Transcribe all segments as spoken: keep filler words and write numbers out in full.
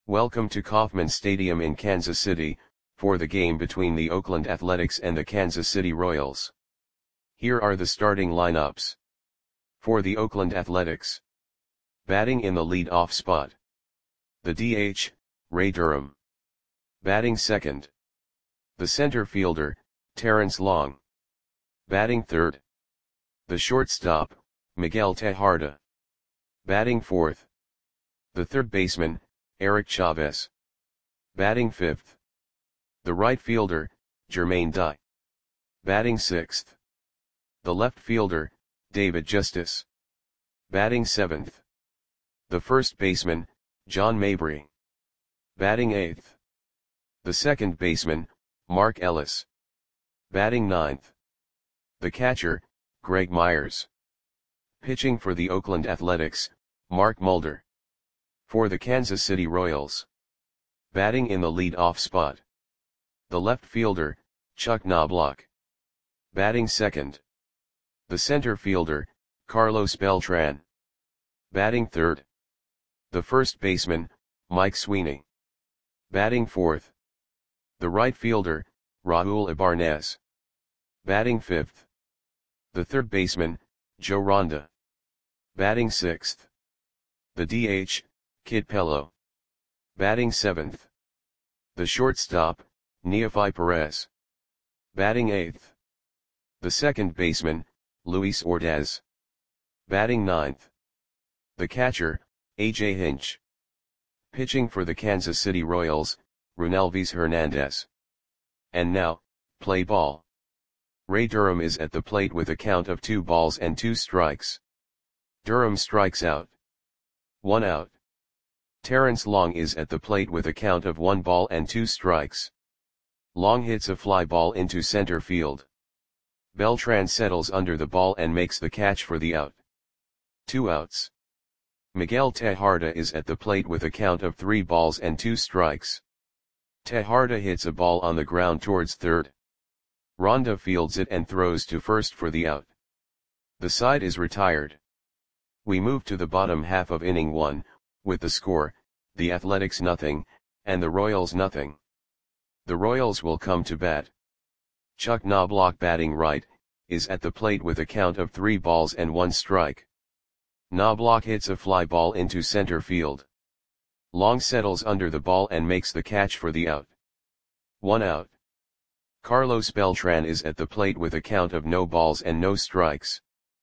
Welcome to Kauffman Stadium in Kansas City, for the game between the Oakland Athletics and the Kansas City Royals. Here are the starting lineups. For the Oakland Athletics. Batting in the lead-off spot. The D H, Ray Durham. Batting second. The center fielder, Terrence Long. Batting third. The shortstop, Miguel Tejada. Batting fourth. The third baseman, Eric Chavez. Batting fifth. The right fielder, Jermaine Dye. Batting sixth. The left fielder, David Justice. Batting seventh. The first baseman, John Mabry. Batting eighth. The second baseman, Mark Ellis. Batting ninth. The catcher, Greg Myers. Pitching for the Oakland Athletics, Mark Mulder. For the Kansas City Royals. Batting in the lead-off spot. The left fielder, Chuck Knobloch. Batting second. The center fielder, Carlos Beltran. Batting third. The first baseman, Mike Sweeney. Batting fourth. The right fielder, Raul Ibanez. Batting fifth. The third baseman, Joe Ronda. Batting sixth. The D H, Kid Pello. Batting seventh. The shortstop, Neofi Perez. Batting eighth. The second baseman, Luis Ordaz. Batting ninth. The catcher, A J Hinch. Pitching for the Kansas City Royals, Runalvis Hernandez. And now, play ball. Ray Durham is at the plate with a count of two balls and two strikes. Durham strikes out. One out. Terrence Long is at the plate with a count of one ball and two strikes. Long hits a fly ball into center field. Beltran settles under the ball and makes the catch for the out. Two outs. Miguel Tejada is at the plate with a count of three balls and two strikes. Tejada hits a ball on the ground towards third. Ronda fields it and throws to first for the out. The side is retired. We move to the bottom half of inning one, with the score, the Athletics nothing, and the Royals nothing. The Royals will come to bat. Chuck Knobloch batting right, is at the plate with a count of three balls and one strike. Knobloch hits a fly ball into center field. Long settles under the ball and makes the catch for the out. One out. Carlos Beltran is at the plate with a count of no balls and no strikes.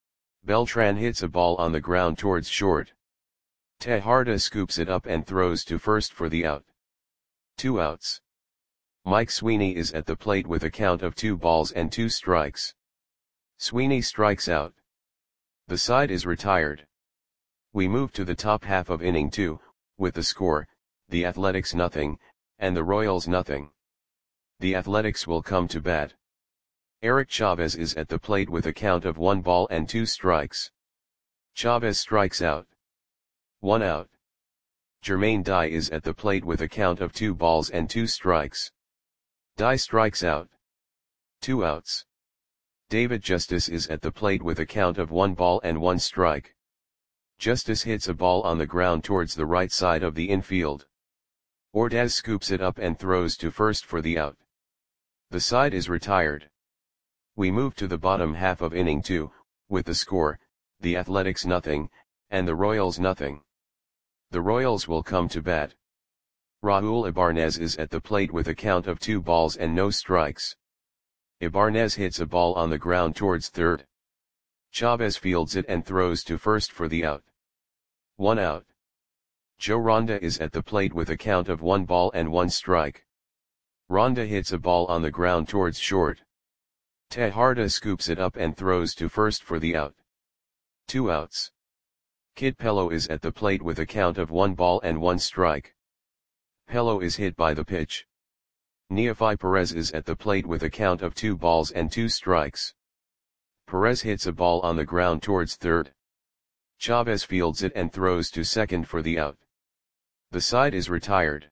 Beltran hits a ball on the ground towards short. Tejada scoops it up and throws to first for the out. Two outs. Mike Sweeney is at the plate with a count of two balls and two strikes. Sweeney strikes out. The side is retired. We move to the top half of inning two, with the score, the Athletics nothing, and the Royals nothing. The Athletics will come to bat. Eric Chavez is at the plate with a count of one ball and two strikes. Chavez strikes out. One out. Jermaine Dye is at the plate with a count of two balls and two strikes. Dye strikes out. Two outs. David Justice is at the plate with a count of one ball and one strike. Justice hits a ball on the ground towards the right side of the infield. Ordaz scoops it up and throws to first for the out. The side is retired. We move to the bottom half of inning two, with the score, the Athletics nothing, and the Royals nothing. The Royals will come to bat. Raul Ibanez is at the plate with a count of two balls and no strikes. Ibanez hits a ball on the ground towards third. Chavez fields it and throws to first for the out. One out. Joe Ronda is at the plate with a count of one ball and one strike. Ronda hits a ball on the ground towards short. Tejada scoops it up and throws to first for the out. Two outs. Kid Pello is at the plate with a count of one ball and one strike. Pello is hit by the pitch. Neofi Perez is at the plate with a count of two balls and two strikes. Perez hits a ball on the ground towards third. Chavez fields it and throws to second for the out. The side is retired.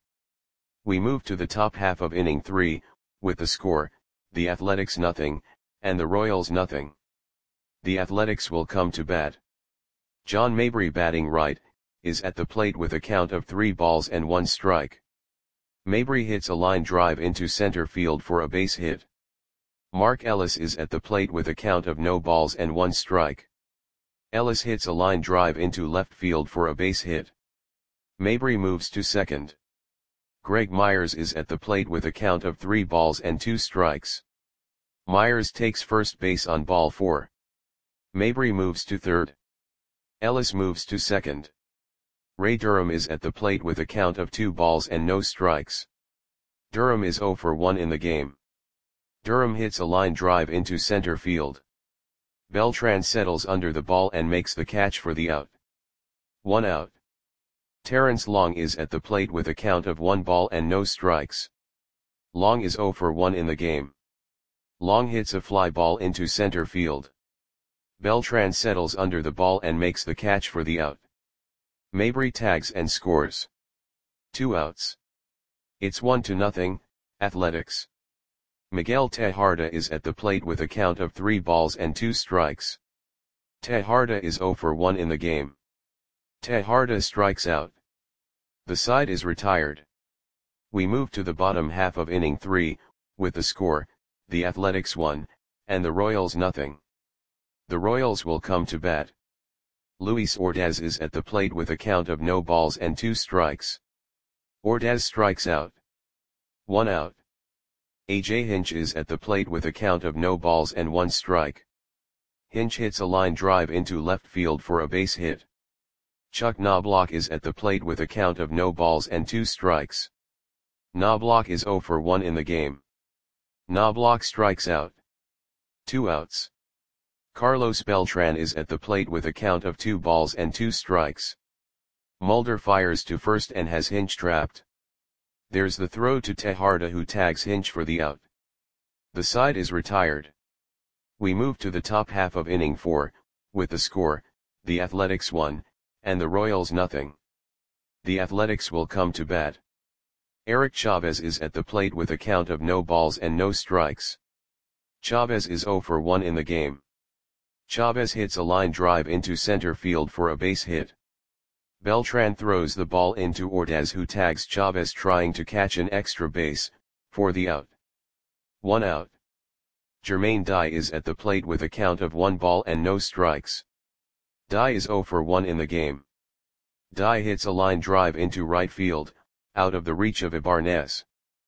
We move to the top half of inning three, with the score, the Athletics nothing, and the Royals nothing. The Athletics will come to bat. John Mabry batting right, is at the plate with a count of three balls and one strike. Mabry hits a line drive into center field for a base hit. Mark Ellis is at the plate with a count of no balls and one strike. Ellis hits a line drive into left field for a base hit. Mabry moves to second. Greg Myers is at the plate with a count of three balls and two strikes. Myers takes first base on ball four. Mabry moves to third. Ellis moves to second. Ray Durham is at the plate with a count of two balls and no strikes. Durham is zero for one in the game. Durham hits a line drive into center field. Beltran settles under the ball and makes the catch for the out. One out. Terrence Long is at the plate with a count of one ball and no strikes. Long is zero for one in the game. Long hits a fly ball into center field. Beltran settles under the ball and makes the catch for the out. Mabry tags and scores. Two outs. It's one to nothing, Athletics. Miguel Tejada is at the plate with a count of three balls and two strikes. Tejada is zero for one in the game. Tejada strikes out. The side is retired. We move to the bottom half of inning three, with the score, the Athletics one, and the Royals nothing. The Royals will come to bat. Luis Ordaz is at the plate with a count of no balls and two strikes. Ordaz strikes out. One out. A J Hinch is at the plate with a count of no balls and one strike. Hinch hits a line drive into left field for a base hit. Chuck Knobloch is at the plate with a count of no balls and two strikes. Knobloch is zero for one in the game. Knobloch strikes out. Two outs. Carlos Beltran is at the plate with a count of two balls and two strikes. Mulder fires to first and has Hinch trapped. There's the throw to Tejada, who tags Hinch for the out. The side is retired. We move to the top half of inning four, with the score, the Athletics one, and the Royals nothing. The Athletics will come to bat. Eric Chavez is at the plate with a count of no balls and no strikes. Chavez is zero for one in the game. Chavez hits a line drive into center field for a base hit. Beltran throws the ball into Ordaz, who tags Chavez trying to catch an extra base, for the out. One out. Jermaine Dye is at the plate with a count of one ball and no strikes. Dye is zero for one in the game. Dye hits a line drive into right field, out of the reach of Ibarnez.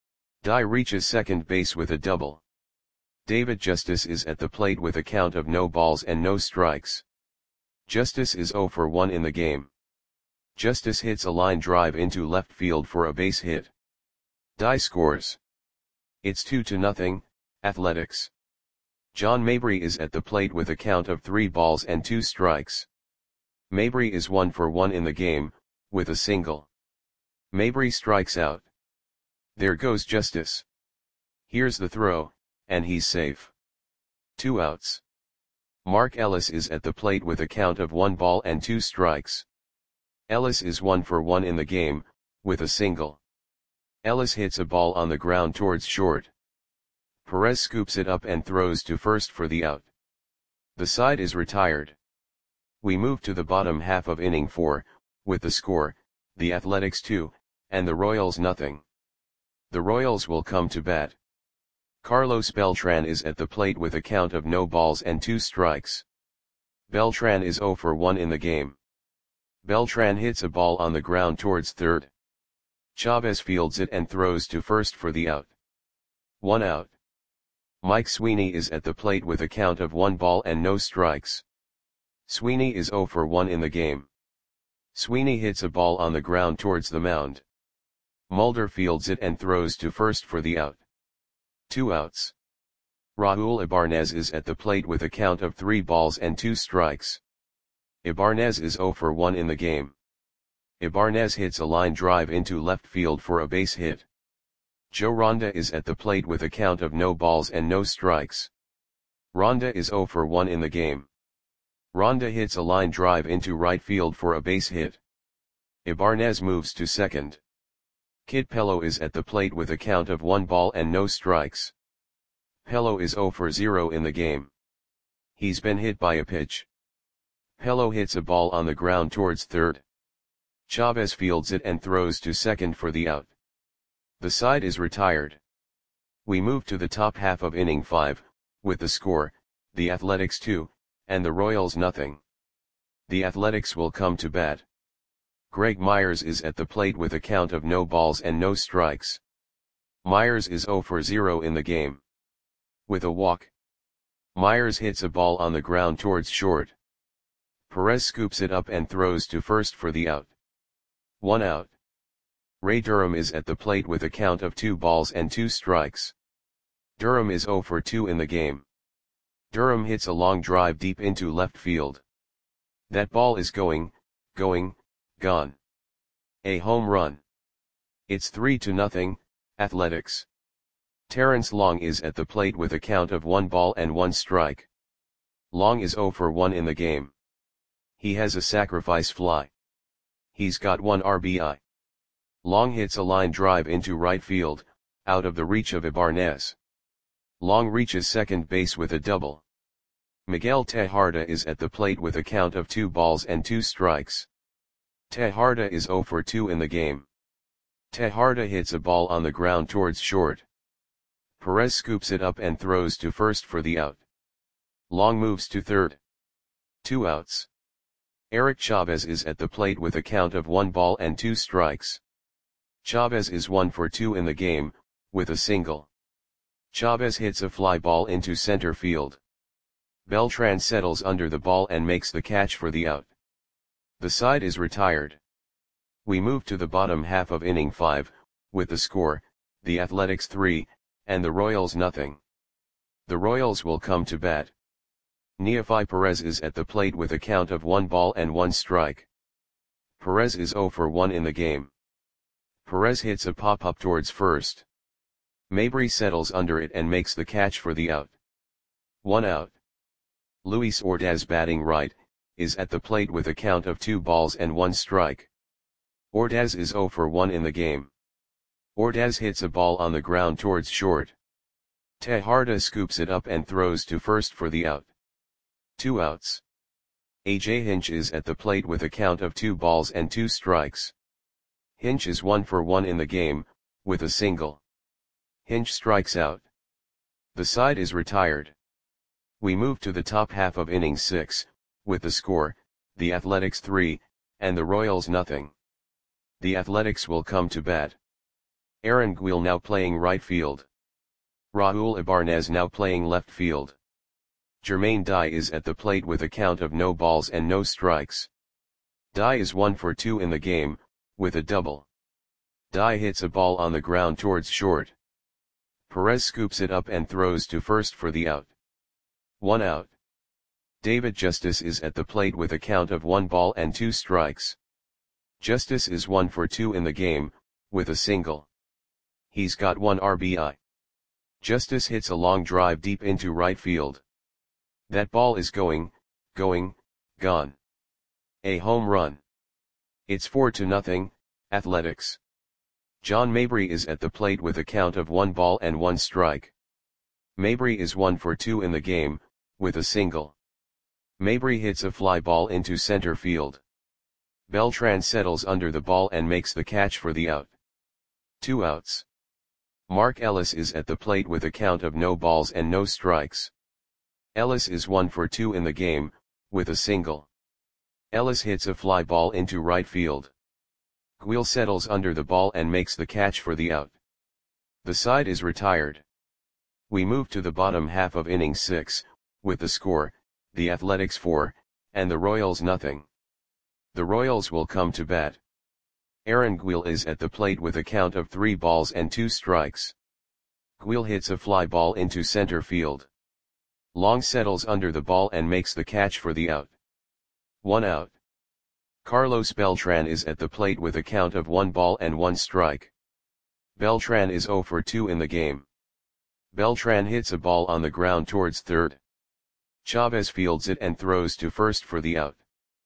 Dye reaches second base with a double. David Justice is at the plate with a count of no balls and no strikes. Justice is zero for one in the game. Justice hits a line drive into left field for a base hit. Dye scores. It's two to nothing, Athletics. John Mabry is at the plate with a count of three balls and two strikes. Mabry is one for one in the game, with a single. Mabry strikes out. There goes Justice. Here's the throw, and he's safe. Two outs. Mark Ellis is at the plate with a count of one ball and two strikes. Ellis is one for one in the game, with a single. Ellis hits a ball on the ground towards short. Perez scoops it up and throws to first for the out. The side is retired. We move to the bottom half of inning four, with the score, the Athletics two, and the Royals nothing. The Royals will come to bat. Carlos Beltran is at the plate with a count of no balls and two strikes. Beltran is zero for one in the game. Beltran hits a ball on the ground towards third. Chavez fields it and throws to first for the out. One out. Mike Sweeney is at the plate with a count of one ball and no strikes. Sweeney is zero for one in the game. Sweeney hits a ball on the ground towards the mound. Mulder fields it and throws to first for the out. Two outs. Raul Ibarnez is at the plate with a count of three balls and two strikes. Ibarnez is zero for one in the game. Ibarnez hits a line drive into left field for a base hit. Joe Ronda is at the plate with a count of no balls and no strikes. Ronda is zero for one in the game. Ronda hits a line drive into right field for a base hit. Ibarnez moves to second. Kid Pello is at the plate with a count of one ball and no strikes. Pello is zero for zero in the game. He's been hit by a pitch. Pello hits a ball on the ground towards third. Chavez fields it and throws to second for the out. The side is retired. We move to the top half of inning five, with the score, the Athletics two, and the Royals nothing. The Athletics will come to bat. Greg Myers is at the plate with a count of no balls and no strikes. Myers is zero for zero in the game. With a walk, Myers hits a ball on the ground towards short. Perez scoops it up and throws to first for the out. One out. Ray Durham is at the plate with a count of two balls and two strikes. Durham is zero for two in the game. Durham hits a long drive deep into left field. That ball is going, going, gone. A home run. It's three to nothing, Athletics. Terrence Long is at the plate with a count of one ball and one strike. Long is zero for one in the game. He has a sacrifice fly. He's got one R B I. Long hits a line drive into right field, out of the reach of Ibanez. Long reaches second base with a double. Miguel Tejada is at the plate with a count of two balls and two strikes. Tejada is zero for two in the game. Tejada hits a ball on the ground towards short. Perez scoops it up and throws to first for the out. Long moves to third. Two outs. Eric Chavez is at the plate with a count of one ball and two strikes. Chavez is one for two in the game, with a single. Chavez hits a fly ball into center field. Beltran settles under the ball and makes the catch for the out. The side is retired. We move to the bottom half of inning five, with the score, the Athletics three, and the Royals nothing. The Royals will come to bat. Neefi Perez is at the plate with a count of one ball and one strike. Perez is zero for one in the game. Perez hits a pop-up towards first. Mabry settles under it and makes the catch for the out. One out. Luis Ordaz, batting right, is at the plate with a count of two balls and one strike. Ordaz is zero for one in the game. Ordaz hits a ball on the ground towards short. Tejada scoops it up and throws to first for the out. Two outs. A J Hinch is at the plate with a count of two balls and two strikes. Hinch is one for one in the game, with a single. Hinch strikes out. The side is retired. We move to the top half of inning six, with the score, the Athletics three, and the Royals nothing. The Athletics will come to bat. Aaron Guil now playing right field. Raul Ibanez now playing left field. Jermaine Dye is at the plate with a count of no balls and no strikes. Dye is one for two in the game, with a double. Dye hits a ball on the ground towards short. Perez scoops it up and throws to first for the out. One out. David Justice is at the plate with a count of one ball and two strikes. Justice is one for two in the game, with a single. He's got one R B I. Justice hits a long drive deep into right field. That ball is going, going, gone. A home run. It's four to nothing, Athletics. John Mabry is at the plate with a count of one ball and one strike. Mabry is one for two in the game, with a single. Mabry hits a fly ball into center field. Beltran settles under the ball and makes the catch for the out. Two outs. Mark Ellis is at the plate with a count of no balls and no strikes. Ellis is one for two in the game, with a single. Ellis hits a fly ball into right field. Guil settles under the ball and makes the catch for the out. The side is retired. We move to the bottom half of inning six, with the score, the Athletics four, and the Royals nothing. The Royals will come to bat. Aaron Guil is at the plate with a count of three balls and two strikes. Guil hits a fly ball into center field. Long settles under the ball and makes the catch for the out. One out. Carlos Beltran is at the plate with a count of one ball and one strike. Beltran is zero for two in the game. Beltran hits a ball on the ground towards third. Chavez fields it and throws to first for the out.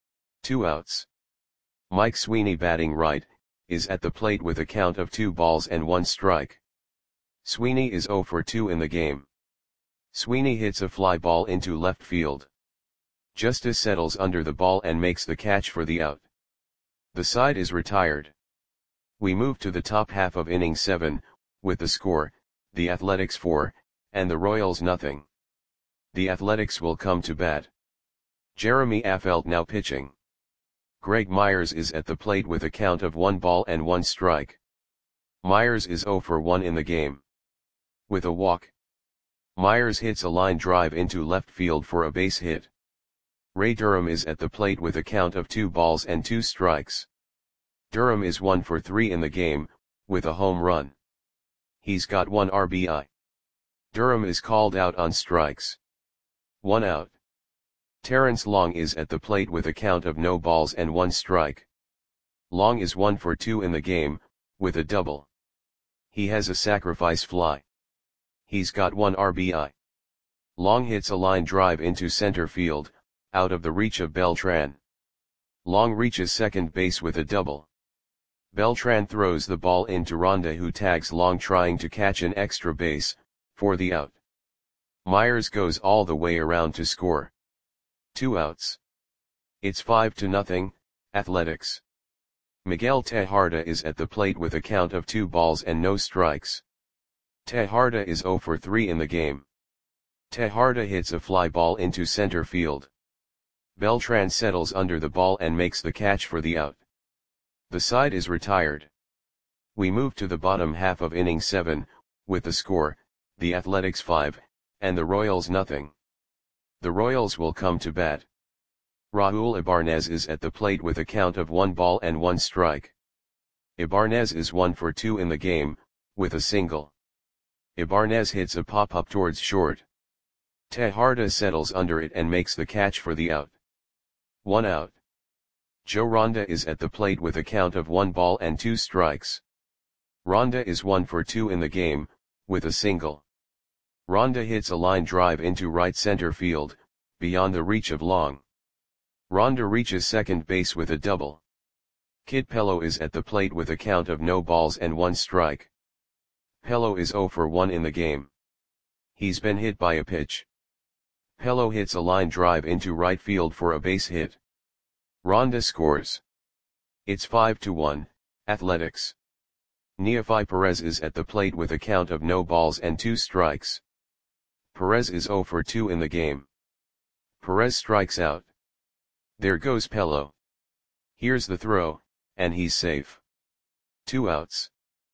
Two outs. Mike Sweeney, batting right, is at the plate with a count of two balls and one strike. Sweeney is zero for two in the game. Sweeney hits a fly ball into left field. Justice settles under the ball and makes the catch for the out. The side is retired. We move to the top half of inning seven, with the score, the Athletics four, and the Royals nothing. The Athletics will come to bat. Jeremy Affeldt now pitching. Greg Myers is at the plate with a count of one ball and one strike. Myers is zero for one in the game. With a walk, Myers hits a line drive into left field for a base hit. Ray Durham is at the plate with a count of two balls and two strikes. Durham is one for three in the game, with a home run. He's got one R B I. Durham is called out on strikes. One out. Terrence Long is at the plate with a count of no balls and one strike. Long is one for two in the game, with a double. He has a sacrifice fly. He's got one R B I. Long hits a line drive into center field, out of the reach of Beltran. Long reaches second base with a double. Beltran throws the ball into Ronda, who tags Long trying to catch an extra base, for the out. Myers goes all the way around to score. Two outs. It's five to nothing, Athletics. Miguel Tejada is at the plate with a count of two balls and no strikes. Tejada is zero for three in the game. Tejada hits a fly ball into center field. Beltran settles under the ball and makes the catch for the out. The side is retired. We move to the bottom half of inning seven, with the score, the Athletics five, and the Royals nothing. The Royals will come to bat. Raul Ibanez is at the plate with a count of one ball and one strike. Ibanez is one for two in the game, with a single. Ibanez hits a pop-up towards short. Tejada settles under it and makes the catch for the out. One out. Joe Ronda is at the plate with a count of one ball and two strikes. Ronda is one for two in the game, with a single. Ronda hits a line drive into right center field, beyond the reach of Long. Ronda reaches second base with a double. Kid Pello is at the plate with a count of no balls and one strike. Pello is zero for one in the game. He's been hit by a pitch. Pello hits a line drive into right field for a base hit. Ronda scores. It's five to one, Athletics. Neofi Perez is at the plate with a count of no balls and two strikes. Perez is zero for two in the game. Perez strikes out. There goes Pello. Here's the throw, and he's safe. Two outs.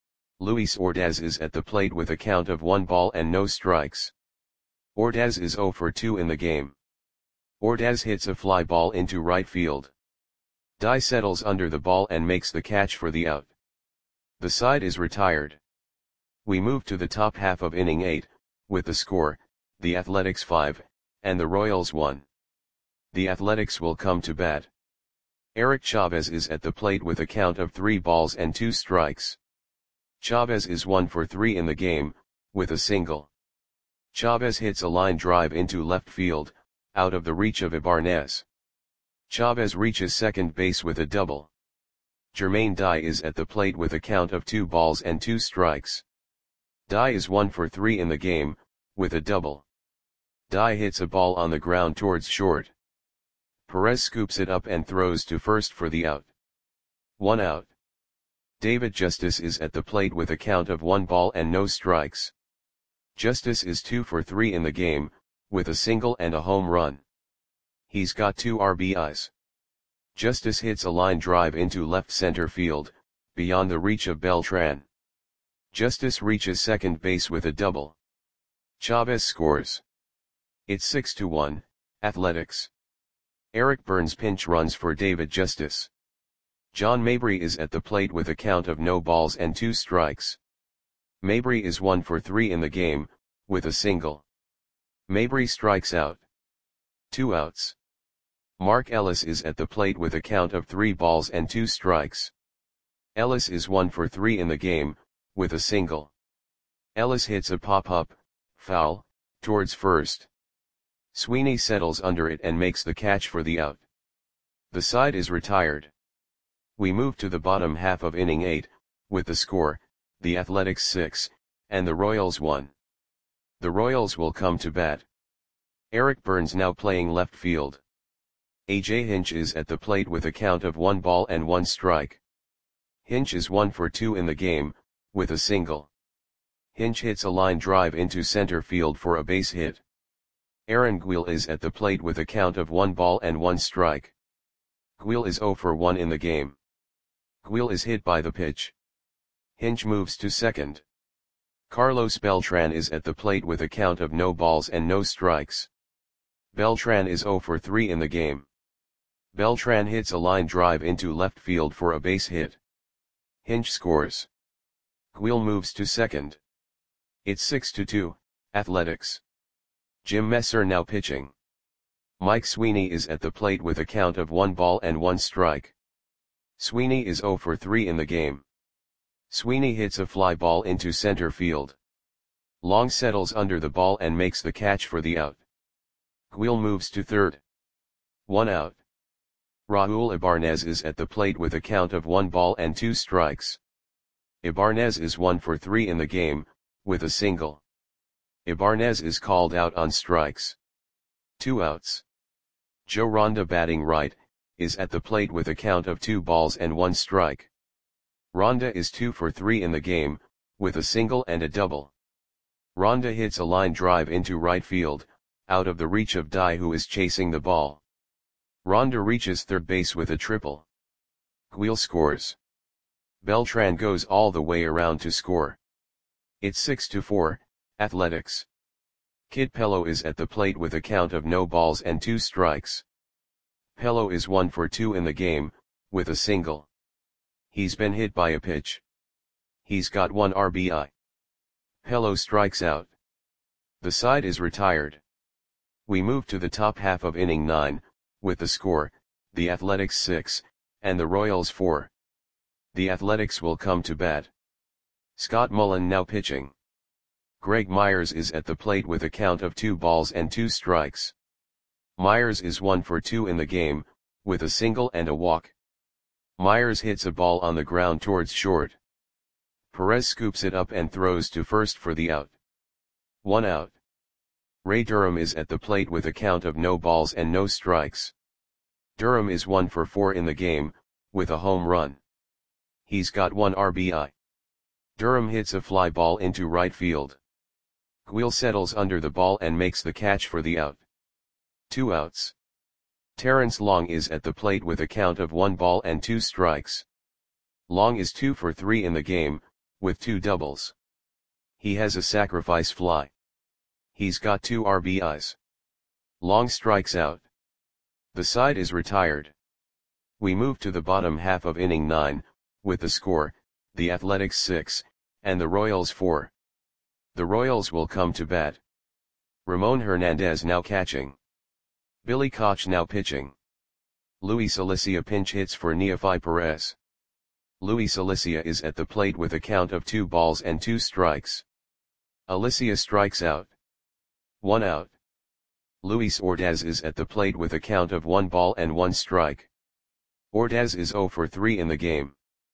Luis Ordaz is at the plate with a count of one ball and no strikes. Ordaz is zero for two in the game. Ordaz hits a fly ball into right field. Dye settles under the ball and makes the catch for the out. The side is retired. We move to the top half of inning eight, with the score, the Athletics five, and the Royals one. The Athletics will come to bat. Eric Chavez is at the plate with a count of three balls and two strikes. Chavez is one for three in the game, with a single. Chavez hits a line drive into left field, out of the reach of Ibanez. Chavez reaches second base with a double. Jermaine Dye is at the plate with a count of two balls and two strikes. Dye is one for three in the game, with a double. Dye hits a ball on the ground towards short. Perez scoops it up and throws to first for the out. One out. David Justice is at the plate with a count of one ball and no strikes. Justice is two for three in the game, with a single and a home run. He's got two R B Is. Justice hits a line drive into left center field, beyond the reach of Beltran. Justice reaches second base with a double. Chavez scores. It's six to one, Athletics. Eric Burns pinch runs for David Justice. John Mabry is at the plate with a count of no balls and two strikes. Mabry is one for three in the game, with a single. Mabry strikes out. Two outs. Mark Ellis is at the plate with a count of three balls and two strikes. Ellis is one for three in the game, with a single. Ellis hits a pop-up, foul, towards first. Sweeney settles under it and makes the catch for the out. The side is retired. We move to the bottom half of inning eight, with the score, the Athletics six, and the Royals one. The Royals will come to bat. Eric Burns now playing left field. A J Hinch is at the plate with a count of one ball and one strike. Hinch is one for two in the game, with a single. Hinch hits a line drive into center field for a base hit. Aaron Guil is at the plate with a count of one ball and one strike. Guil is zero for one in the game. Guil is hit by the pitch. Hinch moves to second. Carlos Beltran is at the plate with a count of no balls and no strikes. Beltran is zero for three in the game. Beltran hits a line drive into left field for a base hit. Hinch scores. Guil moves to second. It's six to two, Athletics. Jim Messer now pitching. Mike Sweeney is at the plate with a count of one ball and one strike. Sweeney is zero for three in the game. Sweeney hits a fly ball into center field. Long settles under the ball and makes the catch for the out. Guil moves to third. One out. Raul Ibarnez is at the plate with a count of one ball and two strikes. Ibarnez is one for three in the game, with a single. Ibarnez is called out on strikes. Two outs. Joe Ronda, batting right, is at the plate with a count of two balls and one strike. Ronda is two for three in the game, with a single and a double. Ronda hits a line drive into right field, out of the reach of Dye, who is chasing the ball. Ronda reaches third base with a triple. Guil scores. Beltran goes all the way around to score. It's six to four, Athletics. Kid Pello is at the plate with a count of no balls and two strikes. Pello is one for two in the game, with a single. He's been hit by a pitch. He's got one R B I. Pello strikes out. The side is retired. We move to the top half of inning nine, with the score, the Athletics six, and the Royals four. The Athletics will come to bat. Scott Mullen now pitching. Greg Myers is at the plate with a count of two balls and two strikes. Myers is one for two in the game, with a single and a walk. Myers hits a ball on the ground towards short. Perez scoops it up and throws to first for the out. One out. Ray Durham is at the plate with a count of no balls and no strikes. Durham is one for four in the game, with a home run. He's got one R B I. Durham hits a fly ball into right field. Guil settles under the ball and makes the catch for the out. Two outs. Terrence Long is at the plate with a count of one ball and two strikes. Long is two for three in the game, with two doubles. He has a sacrifice fly. He's got two R B Is. Long strikes out. The side is retired. We move to the bottom half of inning nine, with the score, the Athletics six, and the Royals four. The Royals will come to bat. Ramon Hernandez now catching. Billy Koch now pitching. Luis Alicia pinch hits for Neofi Perez. Luis Alicia is at the plate with a count of two balls and two strikes. Alicia strikes out. One out. Luis Ordaz is at the plate with a count of one ball and one strike. Ordaz is zero for three in the game.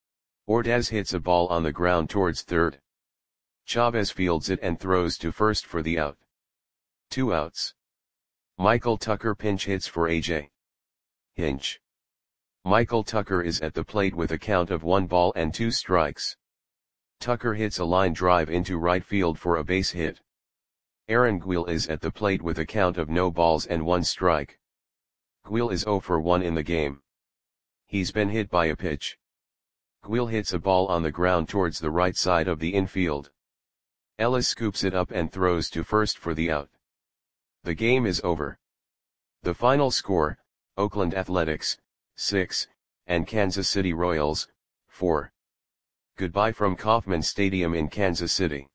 Ordaz hits a ball on the ground towards third. Chavez fields it and throws to first for the out. Two outs. Michael Tucker pinch hits for A J Hinch. Michael Tucker is at the plate with a count of one ball and two strikes. Tucker hits a line drive into right field for a base hit. Aaron Guil is at the plate with a count of no balls and one strike. Guil is zero for one in the game. He's been hit by a pitch. Guil hits a ball on the ground towards the right side of the infield. Ellis scoops it up and throws to first for the out. The game is over. The final score, Oakland Athletics, six, and Kansas City Royals, four. Goodbye from Kauffman Stadium in Kansas City.